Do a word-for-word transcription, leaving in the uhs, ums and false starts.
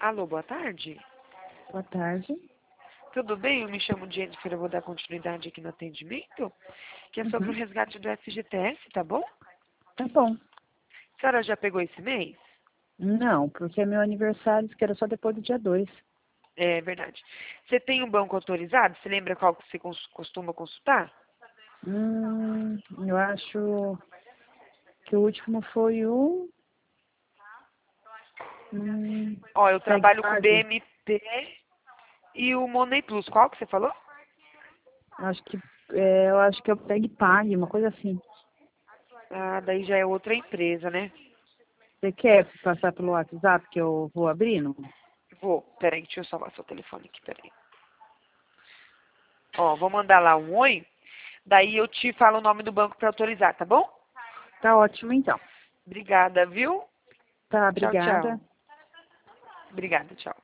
Alô, boa tarde. Boa tarde. Tudo bem? Eu me chamo Jennifer, eu vou dar continuidade aqui no atendimento, que é sobre o Uhum. resgate do F G T S, tá bom? Tá bom. A senhora já pegou esse mês? Não, porque é meu aniversário, que era só depois do dia dois. É verdade. Você tem um banco autorizado? Você lembra qual que você cons- costuma consultar? Hum, eu acho que o último foi o... Hum, Ó, eu trabalho com o B PagPag. M P e o Money Plus. Qual que você falou? Acho que, é, eu acho que é o PagPag, uma coisa assim. Ah, daí já é outra empresa, né? Você quer passar pelo WhatsApp que eu vou abrindo? Vou. Peraí, deixa eu salvar seu telefone aqui, peraí. Ó, vou mandar lá um oi, daí eu te falo o nome do banco para autorizar, tá bom? Tá ótimo, então. Obrigada, viu? Tá, Tchau, obrigada. tchau. Obrigada, tchau.